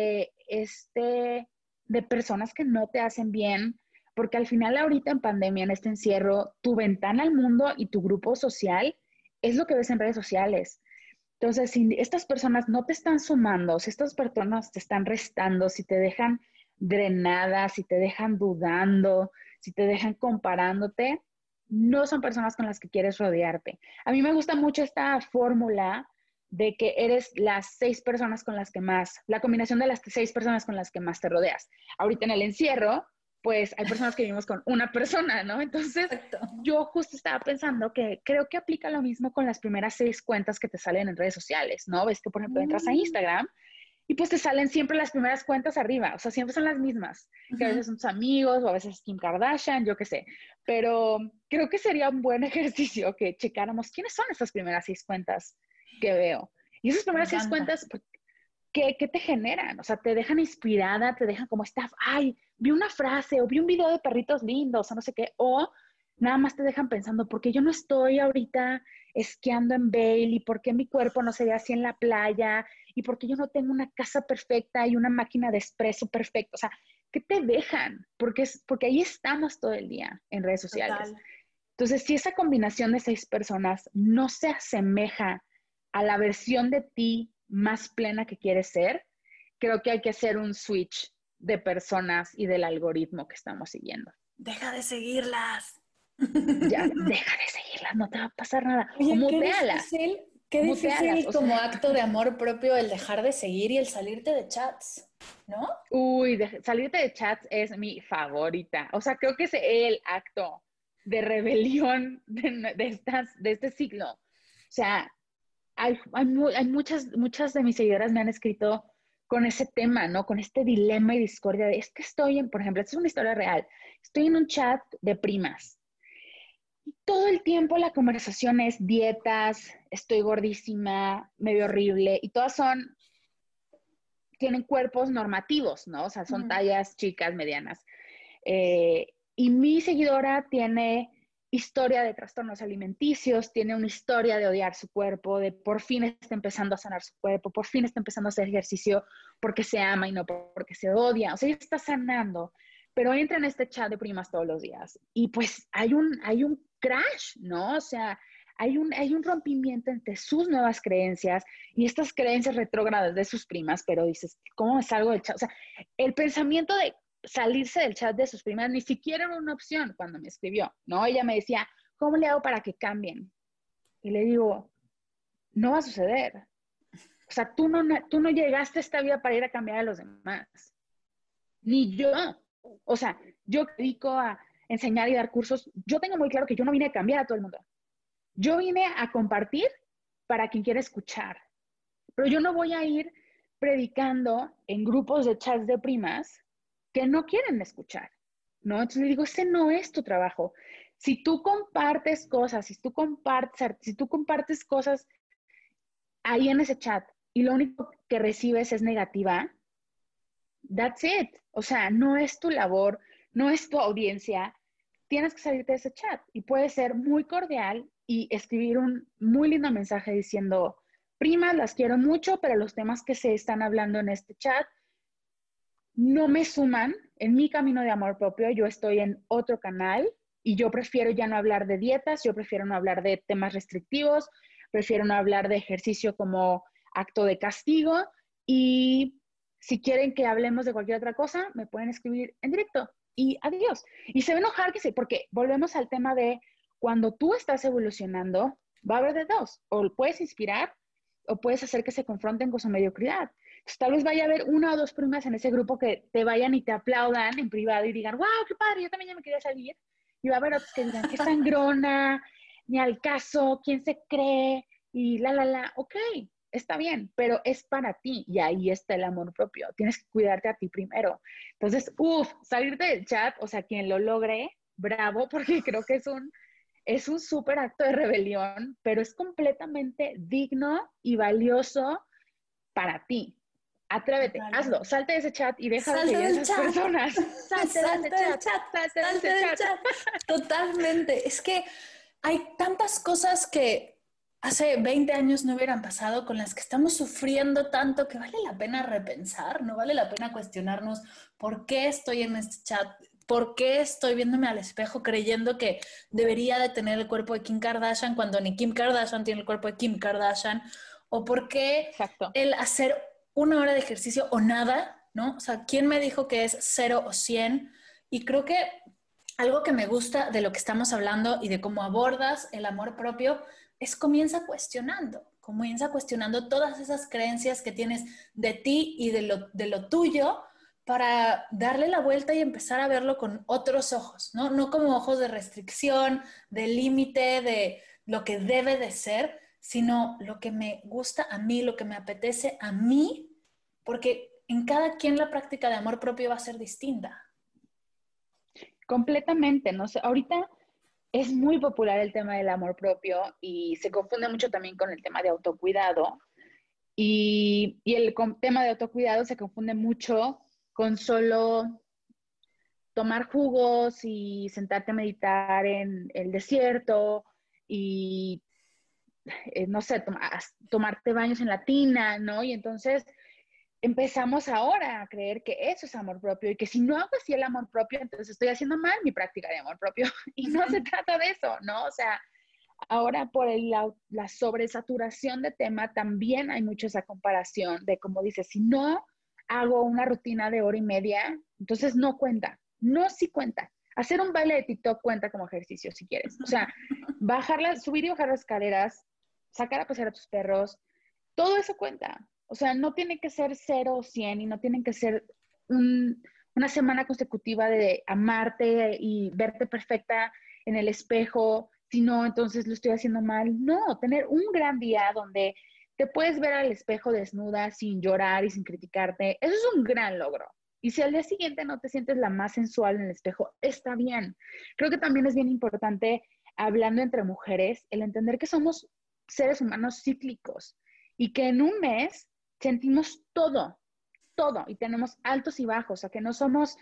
de personas que no te hacen bien, porque al final ahorita en pandemia, en este encierro, tu ventana al mundo y tu grupo social es lo que ves en redes sociales. Entonces, si estas personas no te están sumando, si estas personas te están restando, si te dejan drenada, si te dejan dudando, si te dejan comparándote, no son personas con las que quieres rodearte. A mí me gusta mucho esta fórmula de que eres las 6 personas con las que más, la combinación de las 6 personas con las que más te rodeas. Ahorita en el encierro, pues hay personas que vivimos con una persona, ¿no? Entonces, Exacto. yo justo estaba pensando que creo que aplica lo mismo con las primeras 6 cuentas que te salen en redes sociales, ¿no? Ves que, por ejemplo, entras a Instagram y pues te salen siempre las primeras cuentas arriba, o sea, siempre son las mismas, que a veces son tus amigos o a veces Kim Kardashian, yo qué sé, pero creo que sería un buen ejercicio que checáramos quiénes son esas primeras 6 cuentas que veo. Y esas primeras 6 cuentas, ¿qué te generan? O sea, te dejan inspirada, te dejan como esta, ay, vi una frase o vi un video de perritos lindos o no sé qué, o nada más te dejan pensando, ¿por qué yo no estoy ahorita esquiando en Bale? ¿Y por qué mi cuerpo no se ve así en la playa? ¿Y por qué yo no tengo una casa perfecta y una máquina de espresso perfecta? O sea, ¿qué te dejan? Porque ahí estamos todo el día en redes sociales. Total. Entonces, si esa combinación de 6 personas no se asemeja a la versión de ti más plena que quieres ser, creo que hay que hacer un switch de personas y del algoritmo que estamos siguiendo. Deja de seguirlas. Ya, deja de seguirlas, no te va a pasar nada. Oye, O mutealas. qué Mutealas, difícil o sea, como acto de amor propio el dejar de seguir y el salirte de chats, ¿no? uy, salirte de chats es mi favorita. O sea, creo que es el acto de rebelión de este siglo. O sea, hay muchas de mis seguidoras me han escrito con ese tema, ¿no? Con este dilema y discordia de, es que por ejemplo, esta es una historia real. Estoy en un chat de primas. Y todo el tiempo la conversación es dietas, estoy gordísima, me veo horrible, y todas tienen cuerpos normativos, ¿no? O sea, son tallas chicas, medianas. Y mi seguidora tiene historia de trastornos alimenticios, tiene una historia de odiar su cuerpo, de por fin está empezando a sanar su cuerpo, por fin está empezando a hacer ejercicio porque se ama y no porque se odia. O sea, ella está sanando, pero entra en este chat de primas todos los días. Y pues hay un crash, ¿no? O sea, hay un rompimiento entre sus nuevas creencias y estas creencias retrógradas de sus primas, pero dices, ¿cómo me salgo del chat? O sea, el pensamiento de salirse del chat de sus primas ni siquiera era una opción cuando me escribió, ¿no? Ella me decía, ¿cómo le hago para que cambien? Y le digo, no va a suceder. O sea, tú no llegaste a esta vida para ir a cambiar a los demás. Ni yo. O sea, yo dedico a enseñar y dar cursos. Yo tengo muy claro que yo no vine a cambiar a todo el mundo. Yo vine a compartir para quien quiera escuchar. Pero yo no voy a ir predicando en grupos de chats de primas que no quieren escuchar, ¿no? Entonces le digo, ese no es tu trabajo. Si tú compartes cosas, si tú compartes cosas ahí en ese chat y lo único que recibes es negativa, that's it. O sea, no es tu labor, no es tu audiencia. Tienes que salirte de ese chat y puede ser muy cordial y escribir un muy lindo mensaje diciendo, primas, las quiero mucho, pero los temas que se están hablando en este chat no me suman en mi camino de amor propio. Yo estoy en otro canal y yo prefiero ya no hablar de dietas, yo prefiero no hablar de temas restrictivos, prefiero no hablar de ejercicio como acto de castigo y si quieren que hablemos de cualquier otra cosa, me pueden escribir en directo y adiós. Y se va a enojar que sí, porque volvemos al tema de cuando tú estás evolucionando, va a haber de dos, o puedes inspirar o puedes hacer que se confronten con su mediocridad. Entonces, tal vez vaya a haber una o dos primas en ese grupo que te vayan y te aplaudan en privado y digan, wow, qué padre, yo también ya me quería salir. Y va a haber otros que digan, qué sangrona, ni al caso, quién se cree, y ok, está bien, pero es para ti y ahí está el amor propio. Tienes que cuidarte a ti primero. Entonces, salirte del chat, o sea, quien lo logre, bravo, porque creo que es un súper acto de rebelión, pero es completamente digno y valioso para ti. Atrévete, hazlo, salte de ese chat y deja de seguir a esas personas. Salte del chat. Totalmente. Es que hay tantas cosas que hace 20 años no hubieran pasado, con las que estamos sufriendo tanto, que vale la pena repensar, no vale la pena cuestionarnos por qué estoy en este chat, por qué estoy viéndome al espejo creyendo que debería de tener el cuerpo de Kim Kardashian cuando ni Kim Kardashian tiene el cuerpo de Kim Kardashian, o por qué el hacer 1 hora de ejercicio o nada, ¿no? O sea, ¿quién me dijo que es 0 o 100? Y creo que algo que me gusta de lo que estamos hablando y de cómo abordas el amor propio es comienza cuestionando todas esas creencias que tienes de ti y de lo tuyo para darle la vuelta y empezar a verlo con otros ojos, ¿no? No como ojos de restricción, de límite, de lo que debe de ser, sino lo que me gusta a mí, lo que me apetece a mí, porque en cada quien la práctica de amor propio va a ser distinta. Completamente, no sé, ahorita es muy popular el tema del amor propio y se confunde mucho también con el tema de autocuidado y el tema de autocuidado se confunde mucho con solo tomar jugos y sentarte a meditar en el desierto y no sé, tomarte baños en la tina, ¿no? Y entonces empezamos ahora a creer que eso es amor propio y que si no hago así el amor propio, entonces estoy haciendo mal mi práctica de amor propio. Y no se trata de eso, ¿no? O sea, ahora por la sobresaturación de tema también hay mucho esa comparación de como dices, si no hago una rutina de 1 hora y media, entonces no cuenta. No, sí cuenta. Hacer un baile de TikTok cuenta como ejercicio si quieres. O sea, subir y bajar las escaleras, sacar a pasear a tus perros, todo eso cuenta. O sea, no tiene que ser 0 o 100 y no tienen que ser una semana consecutiva de amarte y verte perfecta en el espejo, si no, entonces lo estoy haciendo mal. No, tener un gran día donde te puedes ver al espejo desnuda sin llorar y sin criticarte, eso es un gran logro. Y si al día siguiente no te sientes la más sensual en el espejo, está bien. Creo que también es bien importante, hablando entre mujeres, el entender que somos seres humanos cíclicos y que en un mes sentimos todo, y tenemos altos y bajos, o sea, que no somos,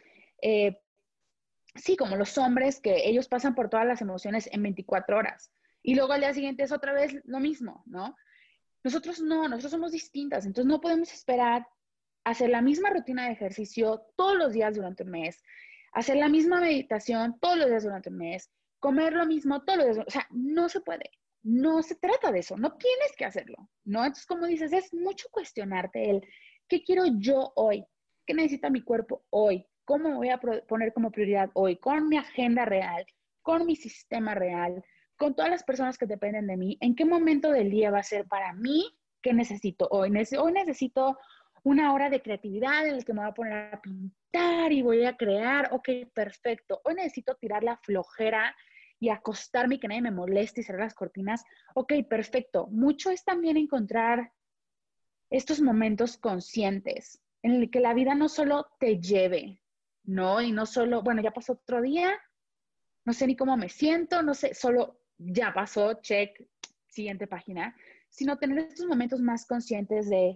sí, como los hombres, que ellos pasan por todas las emociones en 24 horas y luego al día siguiente es otra vez lo mismo, ¿no? Nosotros no, nosotros somos distintas, entonces no podemos esperar hacer la misma rutina de ejercicio todos los días durante un mes, hacer la misma meditación todos los días durante un mes, comer lo mismo todos los días, o sea, no se puede. no se trata de eso, no tienes que hacerlo, ¿no? Entonces, como dices, es mucho cuestionarte el, ¿qué quiero yo hoy? ¿Qué necesita mi cuerpo hoy? ¿Cómo me voy a poner como prioridad hoy? Con mi agenda real, con mi sistema real, con todas las personas que dependen de mí. ¿En qué momento del día va a ser para mí? ¿Qué necesito hoy? Hoy necesito una hora de creatividad en la que me voy a poner a pintar y voy a crear. Ok, perfecto. Hoy necesito tirar la flojera y acostarme y que nadie me moleste y cerrar las cortinas. Ok, perfecto. Mucho es también encontrar estos momentos conscientes en el que la vida no solo te lleve, ¿no? Y no solo, bueno, ya pasó otro día, no sé ni cómo me siento, no sé, solo ya pasó, check, siguiente página, sino tener estos momentos más conscientes de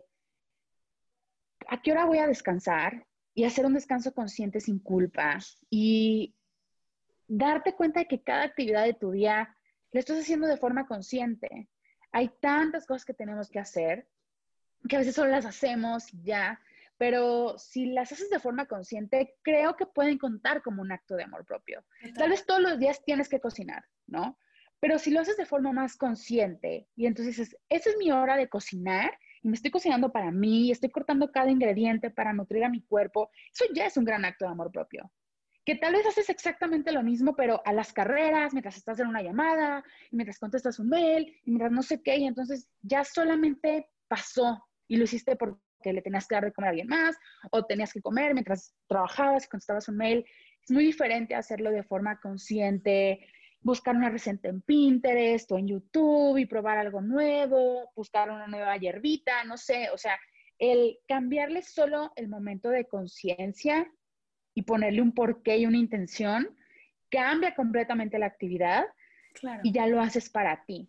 a qué hora voy a descansar y hacer un descanso consciente sin culpa y darte cuenta de que cada actividad de tu día la estás haciendo de forma consciente. Hay tantas cosas que tenemos que hacer que a veces solo las hacemos y ya, pero si las haces de forma consciente, creo que pueden contar como un acto de amor propio. Tal vez todos los días tienes que cocinar, ¿no? Pero si lo haces de forma más consciente y entonces dices, esa es mi hora de cocinar y me estoy cocinando para mí, estoy cortando cada ingrediente para nutrir a mi cuerpo, eso ya es un gran acto de amor propio. Que tal vez haces exactamente lo mismo, pero a las carreras, mientras estás en una llamada, y mientras contestas un mail, y mientras no sé qué, y entonces ya solamente pasó y lo hiciste porque le tenías que dar de comer a alguien más, o tenías que comer mientras trabajabas y contestabas un mail. Es muy diferente hacerlo de forma consciente, buscar una receta en Pinterest o en YouTube y probar algo nuevo, buscar una nueva hierbita, no sé, o sea, el cambiarle solo el momento de conciencia y ponerle un porqué y una intención, cambia completamente la actividad Claro. y ya lo haces para ti.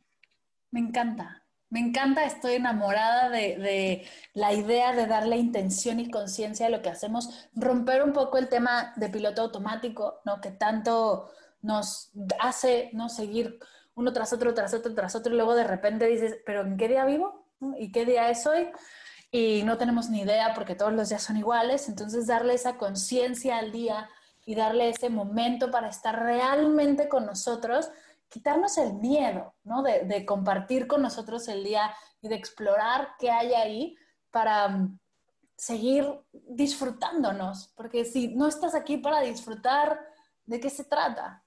Me encanta, estoy enamorada de la idea de darle intención y conciencia a lo que hacemos, romper un poco el tema de piloto automático, ¿no? Que tanto nos hace, ¿no? Seguir uno tras otro, tras otro, tras otro, y luego de repente dices, ¿pero en qué día vivo? ¿No? ¿Y qué día es hoy? Y no tenemos ni idea porque todos los días son iguales, entonces darle esa conciencia al día y darle ese momento para estar realmente con nosotros, quitarnos el miedo, ¿no? De compartir con nosotros el día y de explorar qué hay ahí para seguir disfrutándonos, porque si no estás aquí para disfrutar, ¿de qué se trata?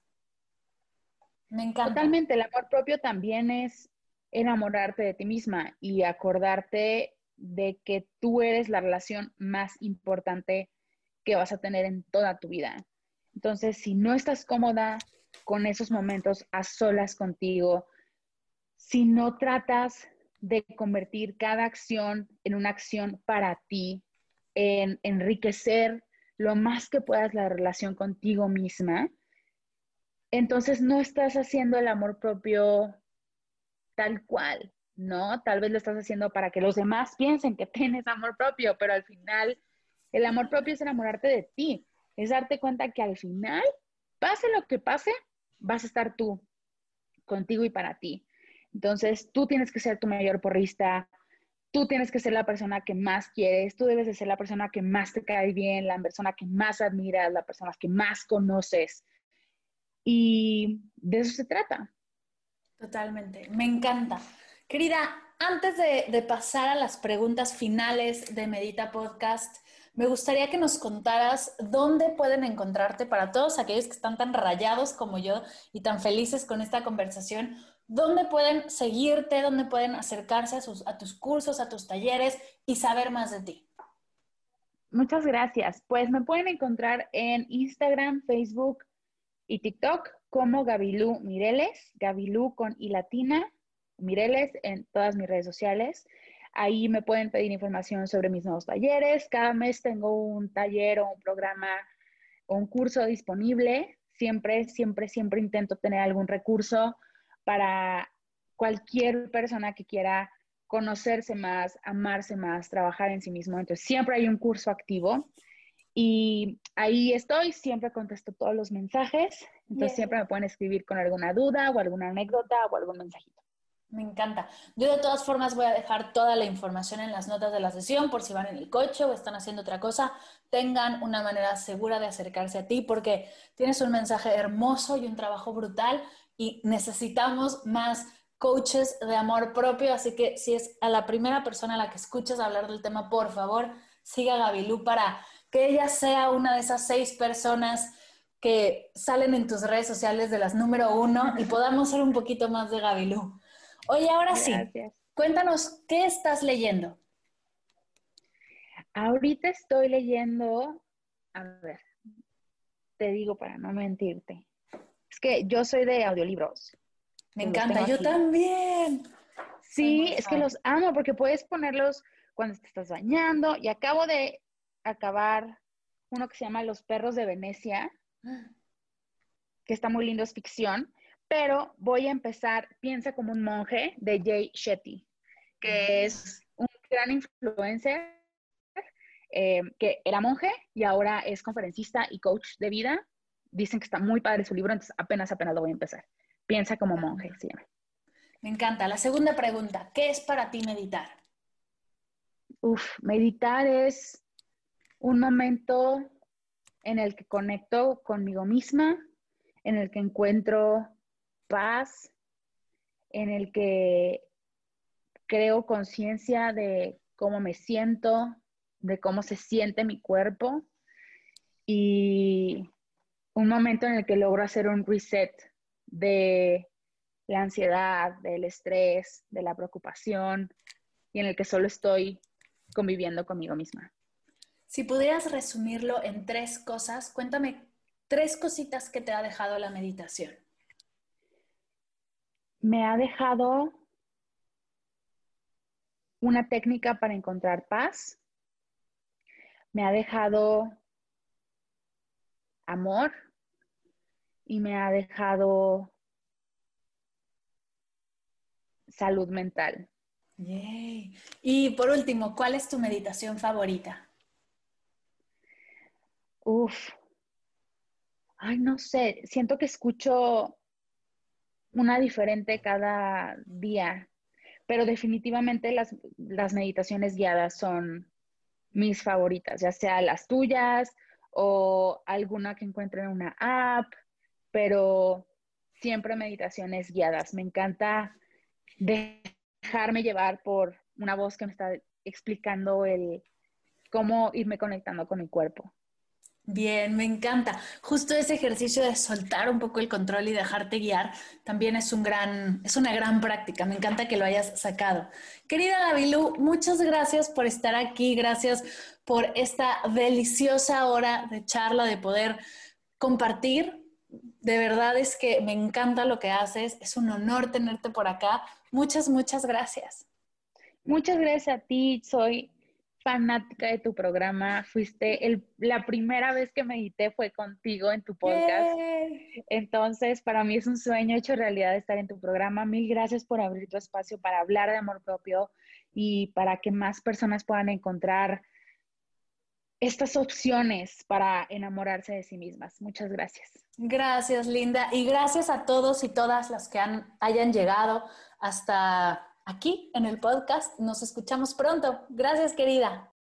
Me encanta. Totalmente, el amor propio también es enamorarte de ti misma y acordarte de que tú eres la relación más importante que vas a tener en toda tu vida. Entonces, si no estás cómoda con esos momentos a solas contigo, si no tratas de convertir cada acción en una acción para ti, en enriquecer lo más que puedas la relación contigo misma, entonces no estás haciendo el amor propio tal cual, ¿no? Tal vez lo estás haciendo para que los demás piensen que tienes amor propio, pero al final el amor propio es enamorarte de ti, es darte cuenta que al final, pase lo que pase, vas a estar tú, contigo y para ti. Entonces, tú tienes que ser tu mayor porrista, tú tienes que ser la persona que más quieres, tú debes de ser la persona que más te cae bien, la persona que más admiras, la persona que más conoces. Y de eso se trata. Totalmente, me encanta. Querida, antes de pasar a las preguntas finales de Medita Podcast, me gustaría que nos contaras dónde pueden encontrarte para todos aquellos que están tan rayados como yo y tan felices con esta conversación, dónde pueden seguirte, dónde pueden acercarse a tus cursos, a tus talleres y saber más de ti. Muchas gracias. Pues me pueden encontrar en Instagram, Facebook y TikTok como Gabilú Mireles, Gabilú con I latina, Mireles en todas mis redes sociales. Ahí me pueden pedir información sobre mis nuevos talleres. Cada mes tengo un taller o un programa o un curso disponible. Siempre, siempre, siempre intento tener algún recurso para cualquier persona que quiera conocerse más, amarse más, trabajar en sí mismo. Entonces, siempre hay un curso activo y ahí estoy, siempre contesto todos los mensajes. Entonces, siempre me pueden escribir con alguna duda o alguna anécdota o algún mensajito. Me encanta. Yo de todas formas voy a dejar toda la información en las notas de la sesión por si van en el coche o están haciendo otra cosa, tengan una manera segura de acercarse a ti porque tienes un mensaje hermoso y un trabajo brutal y necesitamos más coaches de amor propio, así que si es a la primera persona a la que escuchas hablar del tema, por favor, siga a Gabilú para que ella sea una de esas 6 personas que salen en tus redes sociales de las número 1 y podamos ser un poquito más de Gabilú. Oye, ahora Gracias. sí, cuéntanos, ¿qué estás leyendo? Ahorita estoy leyendo, a ver, te digo para no mentirte. Es que yo soy de audiolibros. Me encanta, yo también. Sí, es que los amo porque puedes ponerlos cuando te estás bañando. Y acabo de acabar uno que se llama Los perros de Venecia, que está muy lindo, es ficción. Pero voy a empezar Piensa como un monje, de Jay Shetty, que es un gran influencer, que era monje y ahora es conferencista y coach de vida. Dicen que está muy padre su libro, entonces apenas lo voy a empezar. Piensa como monje, se llama. Me encanta. La segunda pregunta, ¿qué es para ti meditar? Meditar es un momento en el que conecto conmigo misma, en el que encuentro paz, en el que creo conciencia de cómo me siento, de cómo se siente mi cuerpo, y un momento en el que logro hacer un reset de la ansiedad, del estrés, de la preocupación, y en el que solo estoy conviviendo conmigo misma. Si pudieras resumirlo en 3 cosas, cuéntame 3 cositas que te ha dejado la meditación. Me ha dejado una técnica para encontrar paz. Me ha dejado amor y me ha dejado salud mental. Yay. Y por último, ¿cuál es tu meditación favorita? No sé, siento que escucho una diferente cada día, pero definitivamente las meditaciones guiadas son mis favoritas, ya sea las tuyas o alguna que encuentre en una app, pero siempre meditaciones guiadas. Me encanta dejarme llevar por una voz que me está explicando cómo irme conectando con mi cuerpo. Bien, me encanta. Justo ese ejercicio de soltar un poco el control y dejarte guiar también es una gran práctica. Me encanta que lo hayas sacado. Querida Gabilú, muchas gracias por estar aquí. Gracias por esta deliciosa hora de charla, de poder compartir. De verdad es que me encanta lo que haces. Es un honor tenerte por acá. Muchas, muchas gracias. Muchas gracias a ti. Soy fanática de tu programa. La primera vez que medité fue contigo en tu podcast. ¡Yay! Entonces, para mí es un sueño hecho realidad estar en tu programa. Mil gracias por abrir tu espacio para hablar de amor propio y para que más personas puedan encontrar estas opciones para enamorarse de sí mismas. Muchas gracias. Gracias, Linda. Y gracias a todos y todas las que hayan llegado hasta aquí en el podcast. Nos escuchamos pronto. Gracias, querida.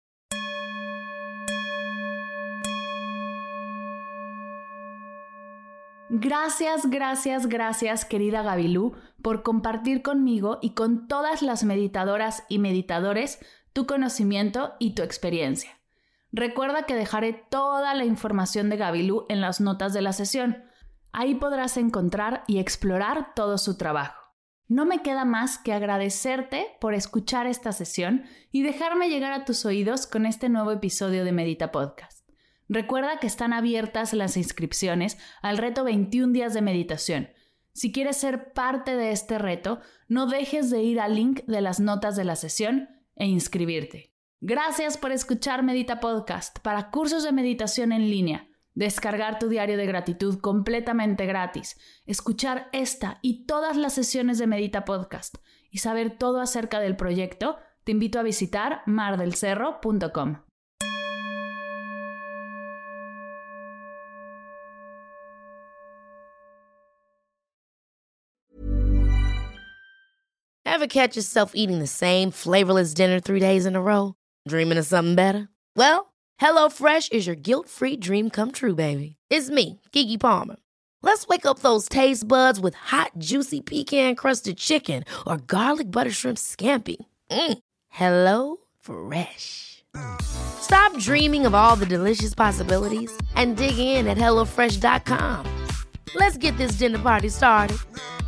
Gracias, querida Gabilú, por compartir conmigo y con todas las meditadoras y meditadores tu conocimiento y tu experiencia. Recuerda que dejaré toda la información de Gabilú en las notas de la sesión. Ahí podrás encontrar y explorar todo su trabajo. No me queda más que agradecerte por escuchar esta sesión y dejarme llegar a tus oídos con este nuevo episodio de Medita Podcast. Recuerda que están abiertas las inscripciones al reto 21 días de meditación. Si quieres ser parte de este reto, no dejes de ir al link de las notas de la sesión e inscribirte. Gracias por escuchar Medita Podcast para cursos de meditación en línea, descargar tu diario de gratitud completamente gratis, escuchar esta y todas las sesiones de Medita Podcast y saber todo acerca del proyecto. Te invito a visitar mardelcerro.com. Ever catch yourself eating the same flavorless dinner 3 days in a row? Dreaming of something better? Well, HelloFresh is your guilt-free dream come true, baby. It's me, Keke Palmer. Let's wake up those taste buds with hot, juicy pecan-crusted chicken or garlic butter shrimp scampi. Hello Fresh. Stop dreaming of all the delicious possibilities and dig in at HelloFresh.com. Let's get this dinner party started.